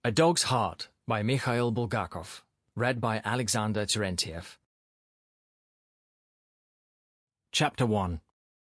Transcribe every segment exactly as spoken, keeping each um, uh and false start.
A Dog's Heart by Mikhail Bulgakov. Read by Alexander Terentiev. Chapter one.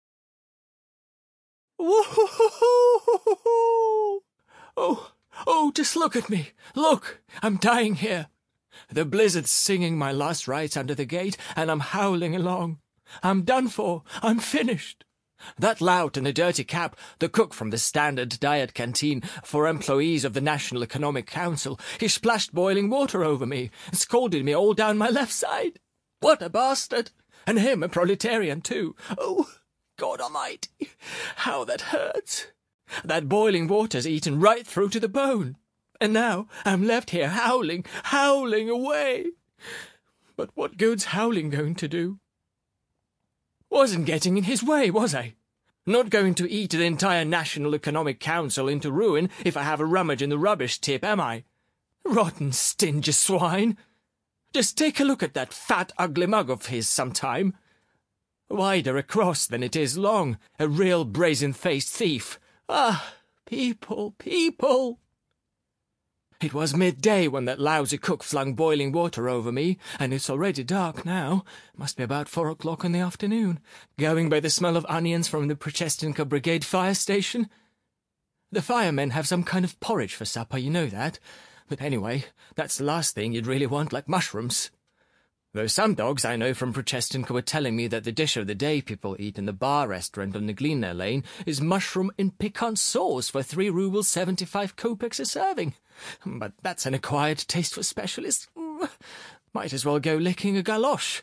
Oh, oh, just look at me. Look, I'm dying here. The blizzard's singing my last rites under the gate, and I'm howling along. I'm done for. I'm finished. That lout in the dirty cap, the cook from the Standard Diet Canteen for employees of the National Economic Council, he splashed boiling water over me, scalded me all down my left side. What a bastard! And him a proletarian, too. Oh, God Almighty, how that hurts. That boiling water's eaten right through to the bone. And now I'm left here howling, howling away. But what good's howling going to do? Wasn't getting in his way, was I? Not going to eat the entire National Economic Council into ruin if I have a rummage in the rubbish tip, am I? Rotten, stingy swine. Just take a look at that fat, ugly mug of his sometime. Wider across than it is long, a real brazen-faced thief. Ah, people, people! It was midday when that lousy cook flung boiling water over me, and it's already dark now. Must be about four o'clock in the afternoon, going by the smell of onions from the Prechestenka Brigade fire station. The firemen have some kind of porridge for supper, you know that. But anyway, that's the last thing you'd really want, like mushrooms. Though some dogs I know from Prechestenka were telling me that the dish of the day people eat in the bar restaurant on the Glina Lane is mushroom in piquant sauce for three rubles seventy-five kopecks a serving. But that's an acquired taste for specialists. Might as well go licking a galoche.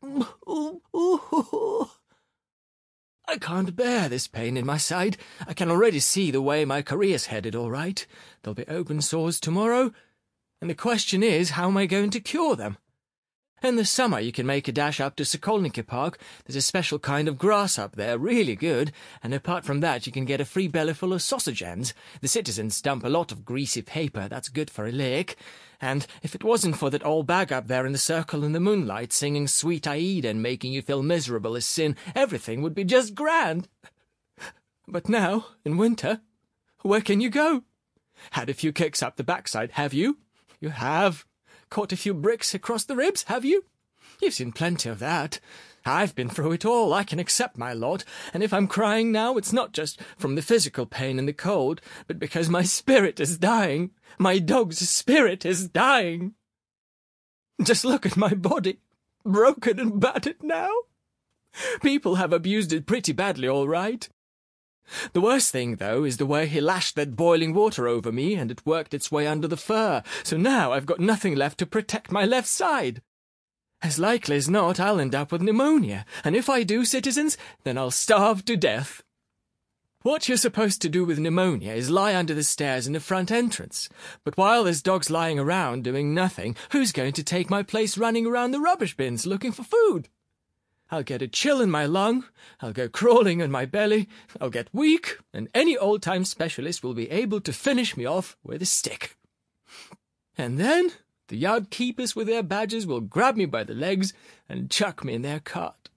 I can't bear this pain in my side. I can already see the way my career's headed, all right. There'll be open sores tomorrow, and the question is, how am I going to cure them? In the summer you can make a dash up to Sokolniki Park. There's a special kind of grass up there, really good, and apart from that you can get a free bellyful of sausage ends. The citizens dump a lot of greasy paper, that's good for a lick. And if it wasn't for that old bag up there in the circle in the moonlight singing Sweet Aida and making you feel miserable as sin, everything would be just grand. But now, in winter, where can you go? Had a few kicks up the backside, have you? You have. Caught a few bricks across the ribs, have you? You've seen plenty of that. I've been through it all, I can accept my lot, and if I'm crying now, it's not just from the physical pain and the cold, but because my spirit is dying. My dog's spirit is dying. Just look at my body, broken and battered now. People have abused it pretty badly, all right. The worst thing, though, is the way he lashed that boiling water over me, and it worked its way under the fur, so now I've got nothing left to protect my left side. As likely as not, I'll end up with pneumonia, and if I do, citizens, then I'll starve to death. What you're supposed to do with pneumonia is lie under the stairs in the front entrance, but while there's dogs lying around doing nothing, who's going to take my place running around the rubbish bins looking for food? I'll get a chill in my lung, I'll go crawling in my belly, I'll get weak, and any old-time specialist will be able to finish me off with a stick. And then the yard keepers with their badges will grab me by the legs and chuck me in their cart.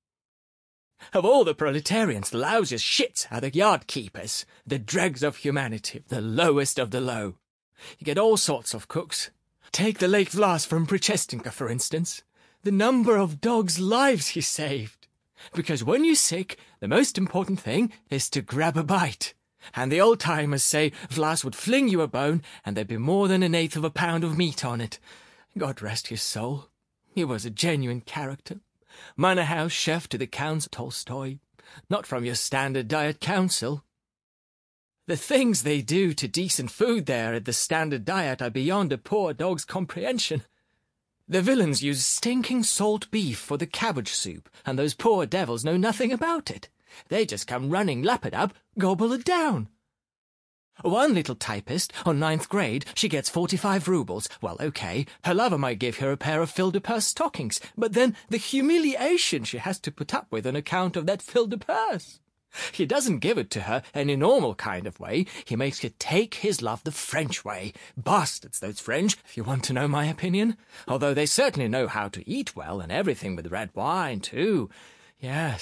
Of all the proletarians, the lousiest shits are the yard keepers, the dregs of humanity, the lowest of the low. You get all sorts of cooks. Take the Lake Vlas from Prechestenka, for instance. The number of dogs' lives he saved. Because when you're sick, the most important thing is to grab a bite. And the old-timers say Vlas would fling you a bone and there'd be more than an eighth of a pound of meat on it. God rest his soul. He was a genuine character. Manor house chef to the Count Tolstoy. Not from your Standard Diet Council. The things they do to decent food there at the Standard Diet are beyond a poor dog's comprehension. The villains use stinking salt beef for the cabbage soup, and those poor devils know nothing about it. They just come running, lap it up, gobble it down. One little typist, on ninth grade, she gets forty-five rubles. Well, okay, her lover might give her a pair of fil-de-purse stockings, but then the humiliation she has to put up with on account of that fil-de-purse. He doesn't give it to her any normal kind of way. He makes her take his love the French way. Bastards, those French, if you want to know my opinion. Although they certainly know how to eat well, and everything with red wine, too. Yes,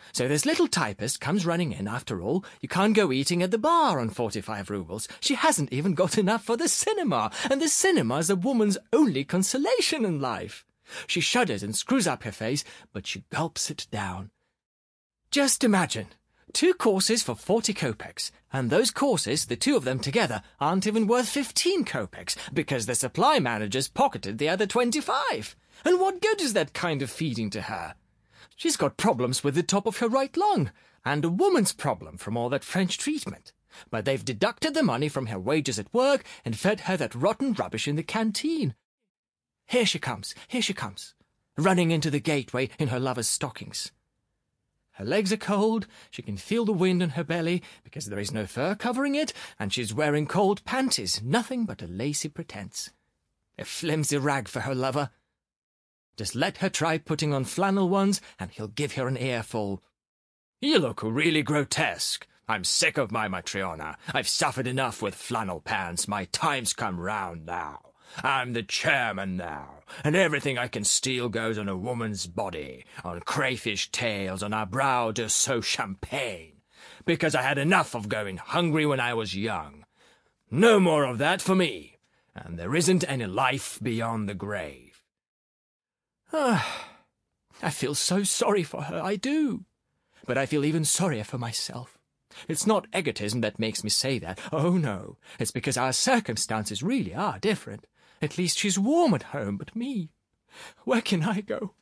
So this little typist comes running in. After all, you can't go eating at the bar on forty-five rubles. She hasn't even got enough for the cinema, and the cinema is a woman's only consolation in life. She shudders and screws up her face, but she gulps it down. Just imagine, two courses for forty kopecks, and those courses, the two of them together, aren't even worth fifteen kopecks, because the supply managers pocketed the other twenty-five. And what good is that kind of feeding to her? She's got problems with the top of her right lung, and a woman's problem from all that French treatment. But they've deducted the money from her wages at work and fed her that rotten rubbish in the canteen. Here she comes, here she comes, running into the gateway in her lover's stockings. Her legs are cold, she can feel the wind in her belly, because there is no fur covering it, and she's wearing cold panties, nothing but a lacy pretense. A flimsy rag for her lover. Just let her try putting on flannel ones, and he'll give her an earful. You look really grotesque. I'm sick of my Matriona. I've suffered enough with flannel pants. My time's come round now. I'm the chairman now, and everything I can steal goes on a woman's body, on crayfish tails, on our brow de so champagne, because I had enough of going hungry when I was young. No more of that for me, and there isn't any life beyond the grave. Ah, I feel so sorry for her, I do. But I feel even sorrier for myself. It's not egotism that makes me say that. Oh, no. It's because our circumstances really are different. At least she's warm at home, but me, where can I go?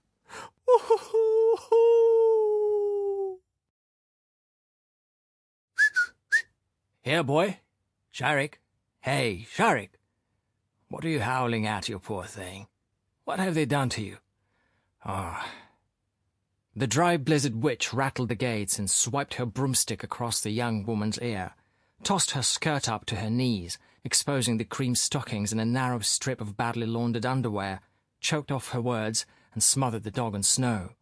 Here, boy. Sharik. Hey, Sharik. What are you howling at, you poor thing? What have they done to you? Ah. Oh. The dry blizzard witch rattled the gates and swiped her broomstick across the young woman's ear, tossed her skirt up to her knees, exposing the cream stockings and a narrow strip of badly laundered underwear, choked off her words, and smothered the dog in snow.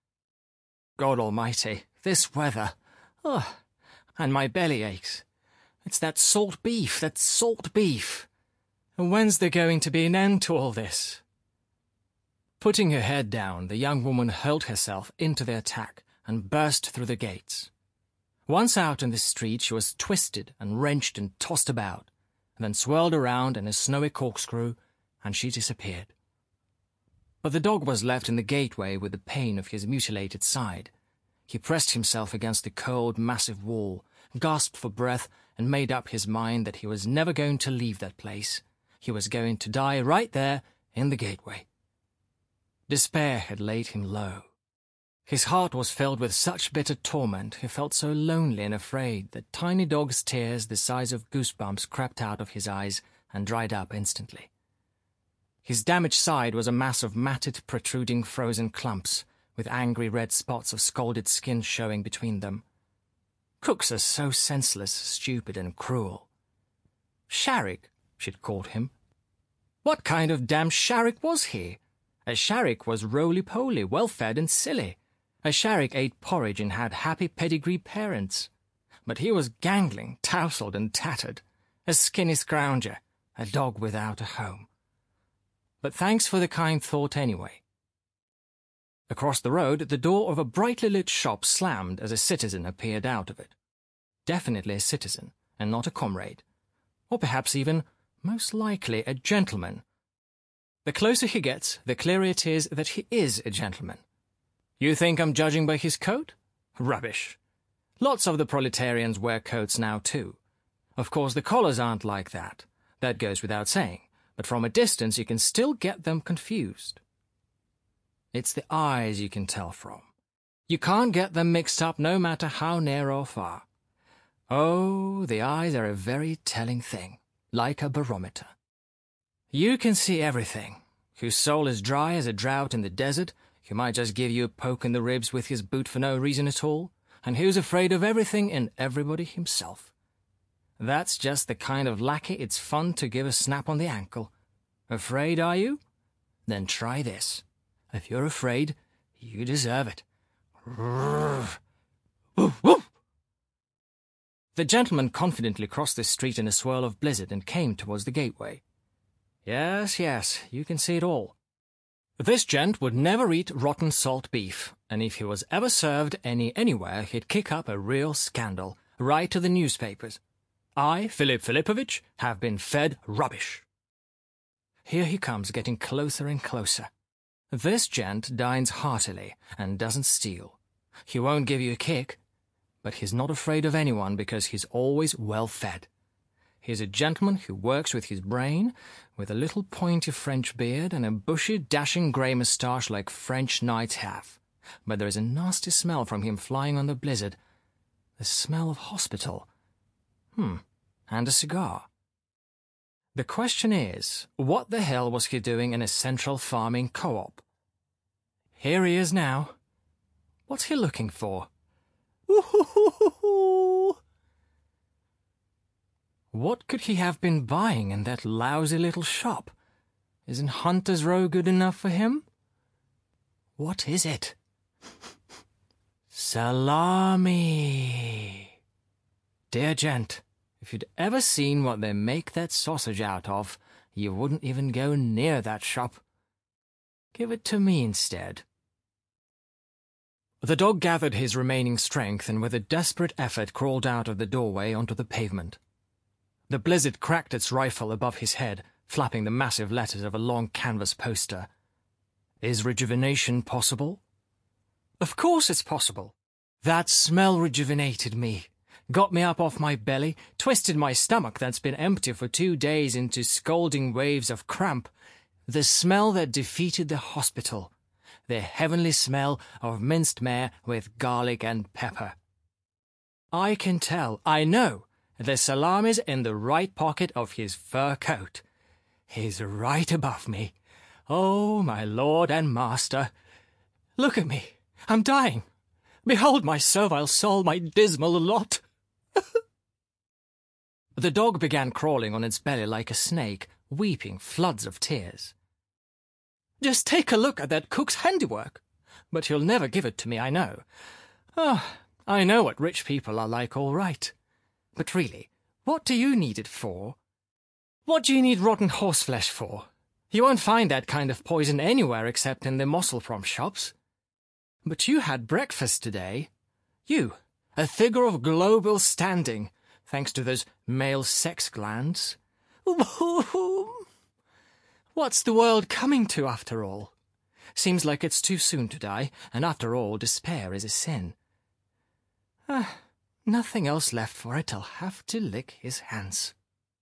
God almighty, this weather! Oh, and my belly aches. It's that salt beef, that salt beef. And when's there going to be an end to all this? Putting her head down, the young woman hurled herself into the attack and burst through the gates. Once out in the street, she was twisted and wrenched and tossed about, and then swirled around in a snowy corkscrew, and she disappeared. But the dog was left in the gateway with the pain of his mutilated side. He pressed himself against the cold, massive wall, gasped for breath, and made up his mind that he was never going to leave that place. He was going to die right there in the gateway. Despair had laid him low. His heart was filled with such bitter torment, he felt so lonely and afraid that tiny dog's tears the size of goosebumps crept out of his eyes and dried up instantly. His damaged side was a mass of matted, protruding frozen clumps, with angry red spots of scalded skin showing between them. Cooks are so senseless, stupid, and cruel. Sharik, she'd called him. What kind of damn Sharik was he? A Sharik was roly-poly, well-fed and silly. A Sharik ate porridge and had happy pedigree parents. But he was gangling, tousled and tattered, a skinny scrounger, a dog without a home. But thanks for the kind thought anyway. Across the road, the door of a brightly lit shop slammed as a citizen appeared out of it. Definitely a citizen, and not a comrade. Or perhaps even, most likely, a gentleman. The closer he gets, the clearer it is that he is a gentleman. You think I'm judging by his coat? Rubbish. Lots of the proletarians wear coats now, too. Of course, the collars aren't like that. That goes without saying. But from a distance you can still get them confused. It's the eyes you can tell from. You can't get them mixed up no matter how near or far. Oh, the eyes are a very telling thing, like a barometer. You can see everything. Whose soul is dry as a drought in the desert, who might just give you a poke in the ribs with his boot for no reason at all, and who's afraid of everything and everybody himself. That's just the kind of lackey it's fun to give a snap on the ankle. Afraid, are you? Then try this. If you're afraid, you deserve it. Woof, woof. The gentleman confidently crossed the street in a swirl of blizzard and came towards the gateway. Yes, yes, you can see it all. This gent would never eat rotten salt beef, and if he was ever served any anywhere, he'd kick up a real scandal, right to the newspapers. I, Philip Filipovich, have been fed rubbish. Here he comes, getting closer and closer. This gent dines heartily and doesn't steal. He won't give you a kick, but he's not afraid of anyone because he's always well fed. He's a gentleman who works with his brain, with a little pointy French beard and a bushy, dashing grey moustache like French knights have. But there is a nasty smell from him flying on the blizzard. The smell of hospital. Hmm, and a cigar. The question is, what the hell was he doing in a central farming co-op? Here he is now. What's he looking for? Ooh-hoo-hoo-hoo-hoo. What could he have been buying in that lousy little shop? Isn't Hunter's Row good enough for him? What is it? Salami. Dear gent, if you'd ever seen what they make that sausage out of, you wouldn't even go near that shop. Give it to me instead. The dog gathered his remaining strength and with a desperate effort crawled out of the doorway onto the pavement. The blizzard cracked its rifle above his head, flapping the massive letters of a long canvas poster. Is rejuvenation possible? Of course it's possible. That smell rejuvenated me, got me up off my belly, twisted my stomach that's been empty for two days into scalding waves of cramp. The smell that defeated the hospital. The heavenly smell of minced mare with garlic and pepper. I can tell, I know. The salami's in the right pocket of his fur coat. He's right above me. Oh, my lord and master. Look at me. I'm dying. Behold my servile soul, my dismal lot. The dog began crawling on its belly like a snake, weeping floods of tears. Just take a look at that cook's handiwork. But he'll never give it to me, I know. Oh, I know what rich people are like, all right. But really, what do you need it for? What do you need rotten horseflesh for? You won't find that kind of poison anywhere except in the Mosselprom shops. But you had breakfast today. You, a figure of global standing, thanks to those male sex glands. What's the world coming to, after all? Seems like it's too soon to die, and after all, despair is a sin. Ah. Nothing else left for it, I'll have to lick his hands.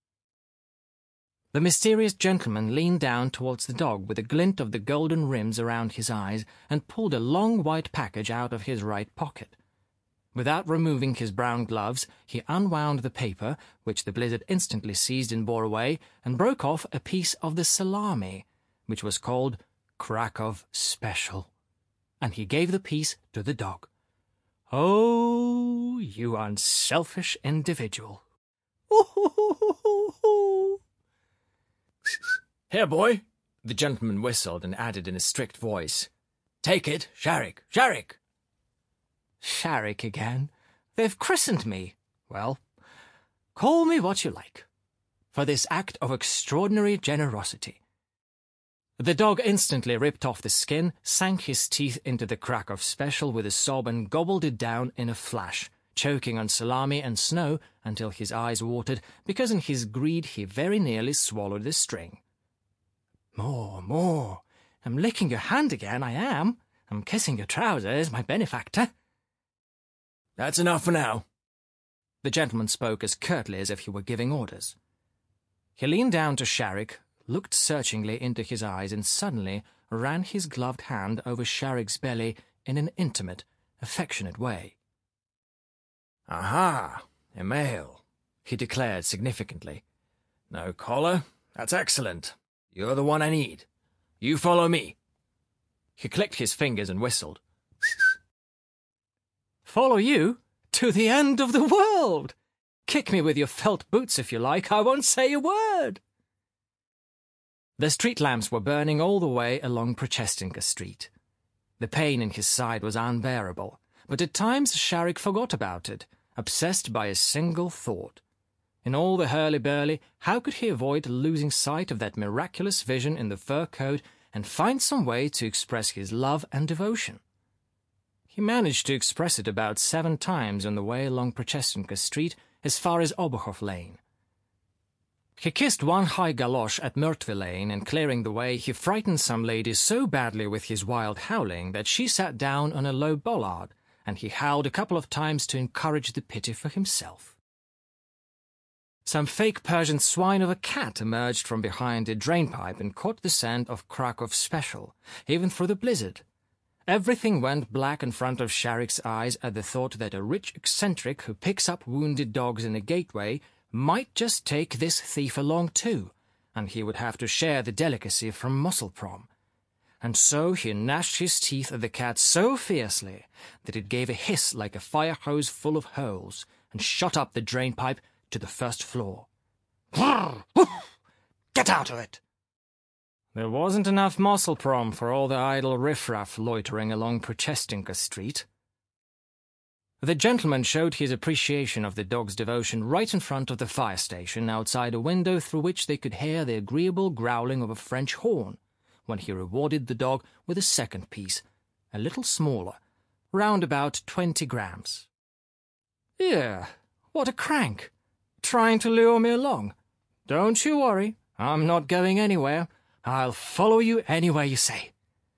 The mysterious gentleman leaned down towards the dog with a glint of the golden rims around his eyes and pulled a long white package out of his right pocket. Without removing his brown gloves, he unwound the paper, which the blizzard instantly seized and bore away, and broke off a piece of the salami, which was called Krakow Special, and he gave the piece to the dog. Oh, you unselfish individual. Here, boy, the gentleman whistled and added in a strict voice. Take it, Sharik, Sharik. Sharik again? They've christened me. Well, call me what you like. For this act of extraordinary generosity. The dog instantly ripped off the skin, sank his teeth into the Krakow Special with a sob and gobbled it down in a flash, choking on salami and snow until his eyes watered, because in his greed he very nearly swallowed the string. More, more. I'm licking your hand again, I am. I'm kissing your trousers, my benefactor. That's enough for now. The gentleman spoke as curtly as if he were giving orders. He leaned down to Sharik, looked searchingly into his eyes, and suddenly ran his gloved hand over Sharik's belly in an intimate, affectionate way. Aha, a male, he declared significantly. No collar? That's excellent. You're the one I need. You follow me. He clicked his fingers and whistled. Follow you? To the end of the world! Kick me with your felt boots if you like, I won't say a word! The street lamps were burning all the way along Prochestinka Street. The pain in his side was unbearable, but at times Sharik forgot about it, obsessed by a single thought. In all the hurly-burly, how could he avoid losing sight of that miraculous vision in the fur coat and find some way to express his love and devotion. He managed to express it about seven times on the way along Prochestenka Street as far as Obuchov Lane. He kissed one high galosh at Myrtwy Lane, and clearing the way, he frightened some lady so badly with his wild howling that she sat down on a low bollard, and he howled a couple of times to encourage the pity for himself. Some fake Persian swine of a cat emerged from behind a drainpipe and caught the scent of Krakow Special, even through the blizzard. Everything went black in front of Sharik's eyes at the thought that a rich eccentric who picks up wounded dogs in a gateway might just take this thief along too, and he would have to share the delicacy from Musselprom. And so he gnashed his teeth at the cat so fiercely that it gave a hiss like a fire hose full of holes and shot up the drainpipe to the first floor. Get out of it! There wasn't enough Musselprom for all the idle riffraff loitering along Prochestenka Street. The gentleman showed his appreciation of the dog's devotion right in front of the fire station, outside a window through which they could hear the agreeable growling of a French horn, when he rewarded the dog with a second piece, a little smaller, round about twenty grams. "Here, what a crank! Trying to lure me along. Don't you worry, I'm not going anywhere. I'll follow you anywhere you say."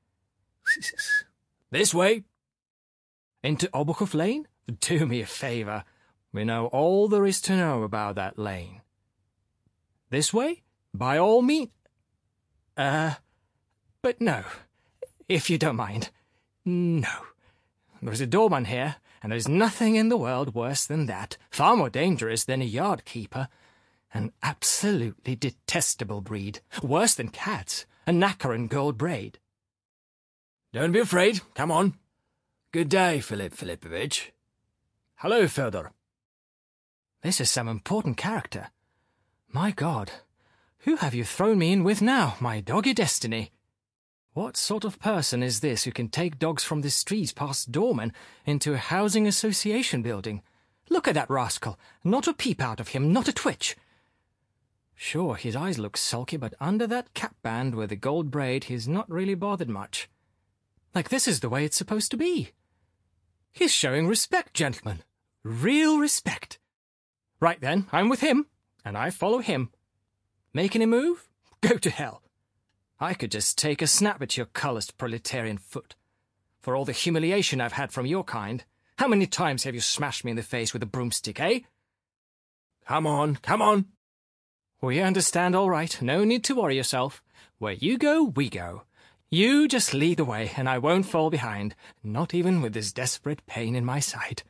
This way. Into Obuchov Lane? Do me a favour. We know all there is to know about that lane. This way? By all means. Uh, but no, if you don't mind. No. There's a doorman here, and there's nothing in the world worse than that, far more dangerous than a yard keeper. An absolutely detestable breed, worse than cats, a knacker in gold braid. Don't be afraid, come on. Good day, Philip Philippovich. Hello, Fyodor. This is some important character. My God, who have you thrown me in with now, my doggy destiny? What sort of person is this who can take dogs from the streets past doormen into a housing association building? Look at that rascal, not a peep out of him, not a twitch. Sure, his eyes look sulky, but under that cap band with the gold braid he's not really bothered much. Like this is the way it's supposed to be. He's showing respect, gentlemen. Real respect. Right then, I'm with him, and I follow him. Making a move? Go to hell. I could just take a snap at your calloused proletarian foot. For all the humiliation I've had from your kind, how many times have you smashed me in the face with a broomstick, eh? Come on, come on. We understand all right. No need to worry yourself. Where you go, we go. You just lead the way, and I won't fall behind, not even with this desperate pain in my side.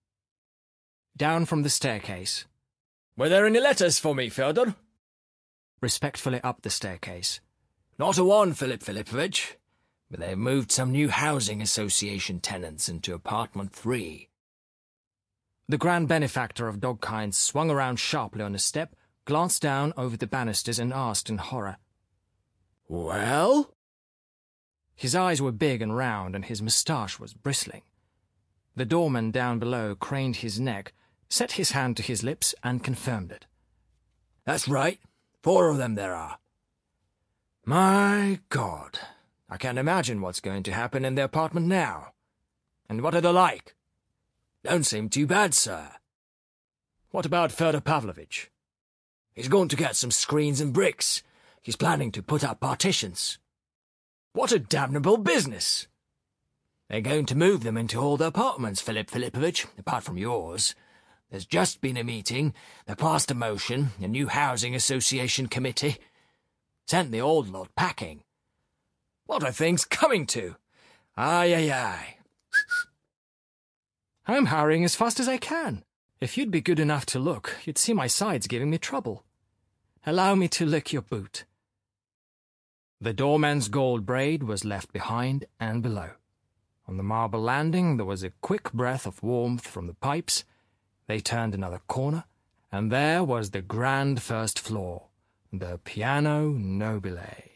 Down from the staircase. Were there any letters for me, Fyodor? Respectfully up the staircase. Not a one, Philip Philippovich. But they've moved some new housing association tenants into apartment three. The grand benefactor of dogkind swung around sharply on a step, glanced down over the banisters, and asked in horror. Well? His eyes were big and round, and his moustache was bristling. The doorman down below craned his neck, set his hand to his lips, and confirmed it. That's right. Four of them there are. My God, I can't imagine what's going to happen in the apartment now. And what are they like? Don't seem too bad, sir. What about Fyodor Pavlovich? He's going to get some screens and bricks. He's planning to put up partitions. What a damnable business! They're going to move them into all the apartments, Philip Philippovich, apart from yours. There's just been a meeting. They passed a motion, a new housing association committee. Sent the old lot packing. What are things coming to? Aye, aye, aye. I'm hurrying as fast as I can. If you'd be good enough to look, you'd see my sides giving me trouble. Allow me to lick your boot. The doorman's gold braid was left behind and below. On the marble landing there was a quick breath of warmth from the pipes. They turned another corner, and there was the grand first floor, the Piano Nobile.